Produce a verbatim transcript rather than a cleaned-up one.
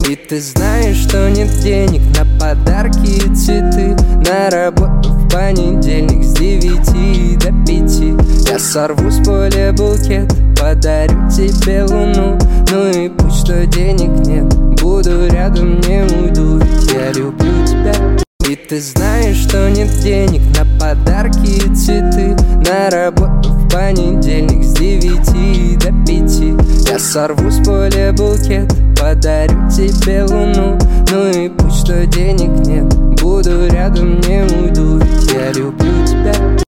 И ты знаешь, что нет денег на подарки и цветы. На работу в понедельник с девяти до пяти. Я сорву с поля букет, подарю тебе луну. Ну и пусть что денег нет, буду рядом, не уйду, ведь я люблю тебя. И ты знаешь, что нет денег на подарки и цветы. На работу в понедельник с девяти до пяти. Я сорву с поля букет, подарю тебе луну. Ну и пусть что денег нет, буду рядом, не уйду, ведь я люблю тебя.